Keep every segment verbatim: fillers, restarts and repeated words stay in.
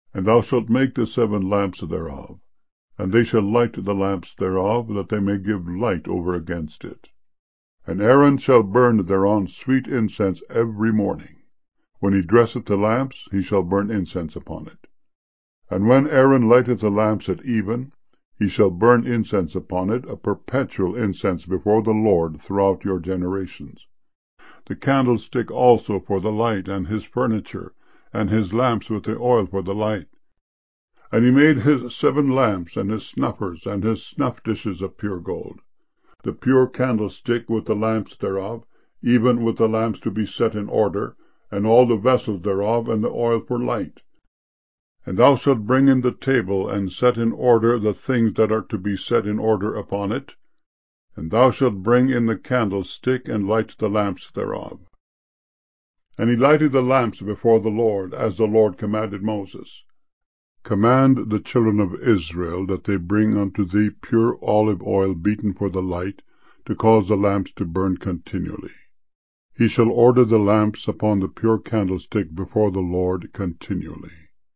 And thou shalt make the seven lamps thereof, and they shall light the lamps thereof, that they may give light over against it. And Aaron shall burn thereon sweet incense every morning. When he dresseth the lamps, he shall burn incense upon it. And when Aaron lighteth the lamps at even, he shall burn incense upon it, a perpetual incense before the Lord throughout your generations. The candlestick also for the light, and his furniture, and his lamps with the oil for the light. And he made his seven lamps, and his snuffers, and his snuff dishes of pure gold. The pure candlestick with the lamps thereof, even with the lamps to be set in order, and all the vessels thereof, and the oil for light. And thou shalt bring in the table, and set in order the things that are to be set in order upon it. And thou shalt bring in the candlestick, and light the lamps thereof. And he lighted the lamps before the Lord, as the Lord commanded Moses. Command the children of Israel that they bring unto thee pure olive oil beaten for the light, to cause the lamps to burn continually. He shall order the lamps upon the pure candlestick before the Lord continually.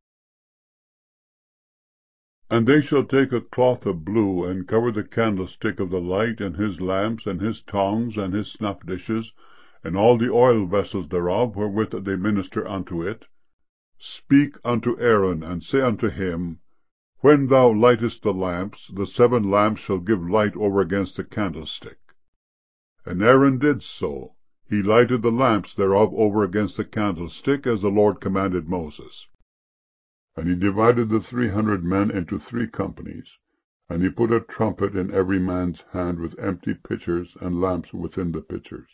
And they shall take a cloth of blue, and cover the candlestick of the light, and his lamps, and his tongs, and his snuff dishes, and all the oil vessels thereof, wherewith they minister unto it. Speak unto Aaron, and say unto him, When thou lightest the lamps, the seven lamps shall give light over against the candlestick. And Aaron did so. He lighted the lamps thereof over against the candlestick, as the Lord commanded Moses. And he divided the three hundred men into three companies, and he put a trumpet in every man's hand with empty pitchers and lamps within the pitchers.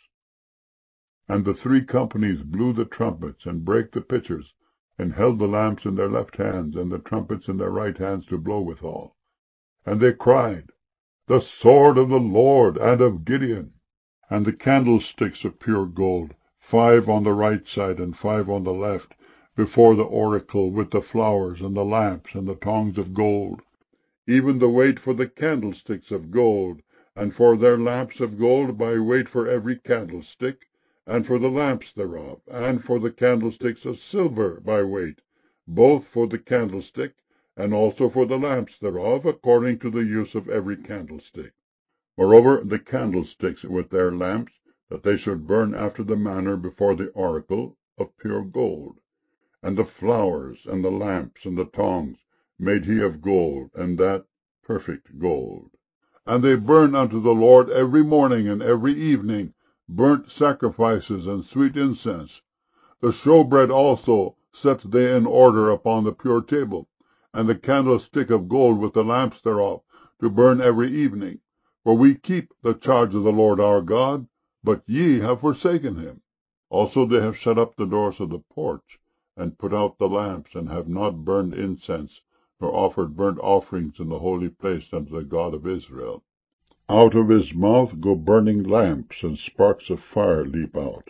And the three companies blew the trumpets, and brake the pitchers, and held the lamps in their left hands, and the trumpets in their right hands to blow withal. And they cried, The sword of the Lord and of Gideon. And the candlesticks of pure gold, five on the right side and five on the left, before the oracle, with the flowers, and the lamps, and the tongs of gold, even the weight for the candlesticks of gold, and for their lamps of gold by weight for every candlestick, and for the lamps thereof, and for the candlesticks of silver by weight, both for the candlestick, and also for the lamps thereof, according to the use of every candlestick. Moreover, the candlesticks with their lamps, that they should burn after the manner before the oracle, of pure gold. And the flowers, and the lamps, and the tongs, made he of gold, and that perfect gold. And they burn unto the Lord every morning and every evening burnt sacrifices and sweet incense. The showbread also set they in order upon the pure table, and the candlestick of gold with the lamps thereof, to burn every evening. For we keep the charge of the Lord our God, but ye have forsaken him. Also they have shut up the doors of the porch, and put out the lamps, and have not burned incense, nor offered burnt offerings in the holy place unto the God of Israel. Out of his mouth go burning lamps, and sparks of fire leap out.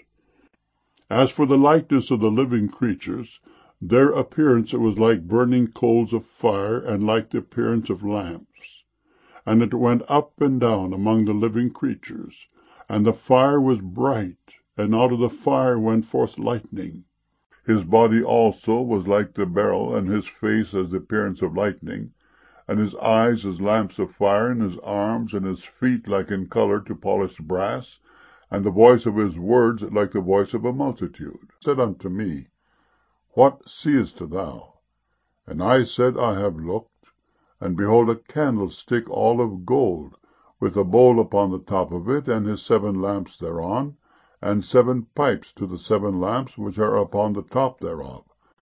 As for the likeness of the living creatures, their appearance was like burning coals of fire, and like the appearance of lamps. And it went up and down among the living creatures, and the fire was bright, and out of the fire went forth lightning. His body also was like the beryl, and his face as the appearance of lightning, and his eyes as lamps of fire, and his arms and his feet like in color to polished brass, and the voice of his words like the voice of a multitude. Said unto me, What seest thou? And I said, I have looked, and behold a candlestick all of gold, with a bowl upon the top of it, and his seven lamps thereon, and seven pipes to the seven lamps which are upon the top thereof.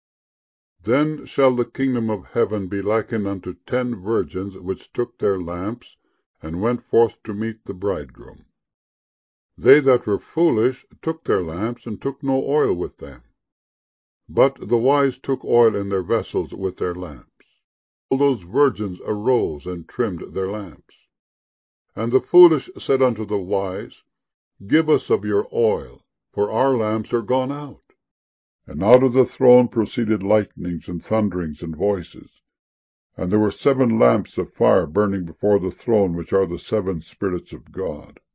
Then shall the kingdom of heaven be likened unto ten virgins which took their lamps, and went forth to meet the bridegroom. They that were foolish took their lamps, and took no oil with them. But the wise took oil in their vessels with their lamps. All those virgins arose and trimmed their lamps. And the foolish said unto the wise, Give us of your oil, for our lamps are gone out. And out of the throne proceeded lightnings and thunderings and voices. And there were seven lamps of fire burning before the throne, which are the seven spirits of God.